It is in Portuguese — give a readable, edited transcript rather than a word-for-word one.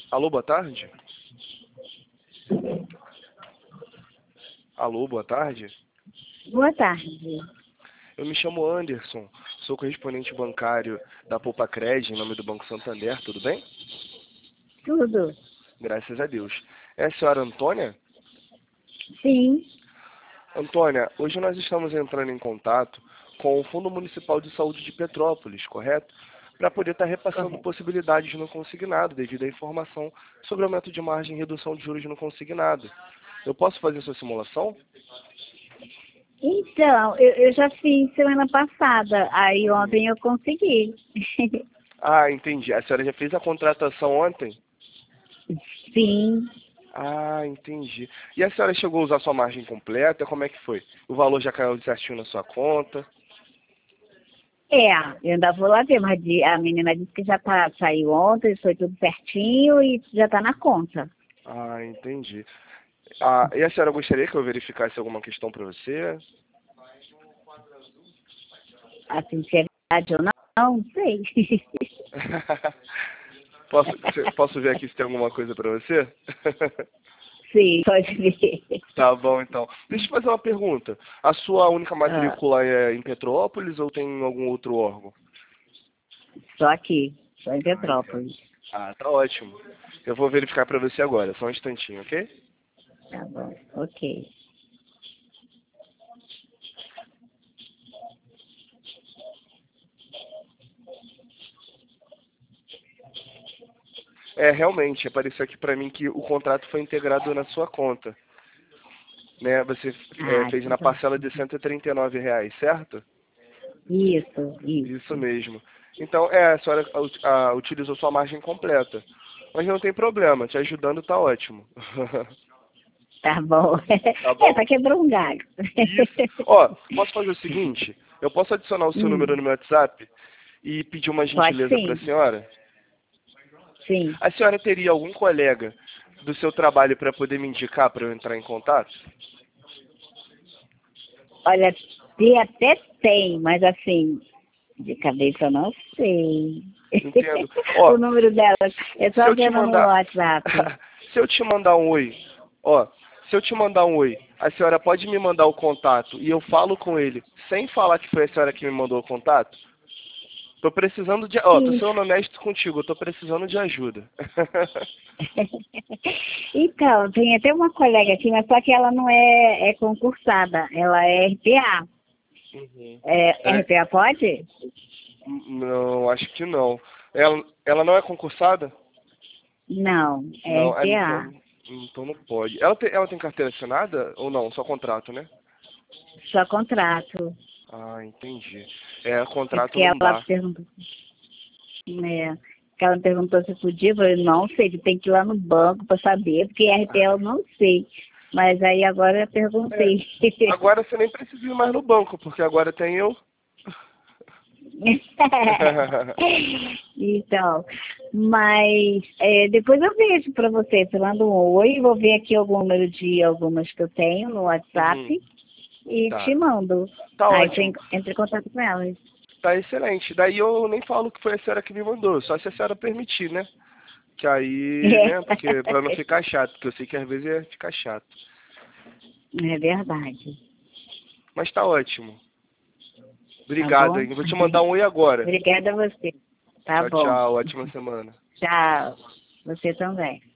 Alô, boa tarde? Alô, boa tarde? Boa tarde. Eu me chamo Anderson, sou correspondente bancário da Poupa Cred, em nome do Banco Santander, tudo bem? Tudo? Graças a Deus. É a senhora Antônia? Sim. Antônia, hoje nós estamos entrando em contato com o Fundo Municipal de Saúde de Petrópolis, correto? Para poder estar repassando Correto. possibilidades no consignado, devido à informação sobre aumento de margem e redução de juros no consignado. Eu posso fazer sua simulação? Então, eu já fiz semana passada, aí ontem eu consegui. Ah, entendi. A senhora já fez a contratação ontem? Sim. Ah, entendi. E a senhora chegou a usar sua margem completa? Como é que foi? O valor já caiu certinho na sua conta? Eu ainda vou lá ver, mas a menina disse que já saiu ontem, foi tudo certinho e já tá na conta. Ah, entendi. Ah, e a senhora gostaria que eu verificasse alguma questão para você? Assim, se é verdade ou não sei. Posso ver aqui se tem alguma coisa para você? Sim, pode ver. Tá bom, então. Deixa eu fazer uma pergunta. A sua única Ah, matrícula é em Petrópolis ou tem em algum outro órgão? só aqui, só em Ah, Petrópolis. tá ótimo. Eu vou verificar para você agora, só um instantinho, ok? Tá bom, ok. É, realmente, apareceu aqui para mim que o contrato foi integrado na sua conta. Né? Você Ah, fez então na tá. parcela de R$ 139, certo? Isso Isso. mesmo. Então, a senhora utilizou sua margem completa. Mas não tem problema, te ajudando tá ótimo. Tá bom. Tá bom? Tá quebrou um galho. Isso. Ó, posso fazer o seguinte? Eu posso adicionar o seu número Hum, no meu WhatsApp e pedir uma pode gentileza para a sim. senhora? Sim. A senhora teria algum colega do seu trabalho para poder me indicar para eu entrar em contato? Olha, se até tem, mas assim, de cabeça eu não sei. Entendo. O Ó, número dela é se só eu te vendo no mandar, WhatsApp. se eu te mandar um oi, ó, se eu te mandar um oi, a senhora pode me mandar o contato e eu falo com ele, sem falar que foi a senhora que me mandou o contato? Tô precisando de, ó, tô Sim. sendo honesto contigo, eu tô precisando de ajuda. Então, tem até uma colega aqui, mas só que ela não é concursada, ela é RPA. Uhum. É, RPA pode? não, acho que não. Ela não é concursada? Não, é Não, RPA. então não pode. Ela tem carteira assinada ou não? Só contrato, né? Só contrato. Ah, entendi. É, É contrato porque não ela dá. perguntou. Que ela me perguntou se podia, eu falei, não sei, tem que ir lá no banco para saber, porque RPA eu não sei. Mas aí agora eu É, perguntei. agora você nem precisa ir mais no banco, porque agora tem eu. Então, mas depois eu vejo para você, você manda um oi, vou ver aqui algum número de algumas que eu tenho no Uhum, WhatsApp e te tá. mando. Tá Aí você ótimo. entra em contato com elas. Tá excelente. Daí eu nem falo que foi a senhora que me mandou, só se a senhora permitir, né? Que aí, né, porque pra não ficar chato, porque eu sei que às vezes ia ficar chato. É verdade. Mas tá ótimo. Tá Obrigado, bom? hein? Vou te mandar um oi agora. Obrigada a você. Tá Tchau, bom. tchau. Ótima semana. Tchau. Você também.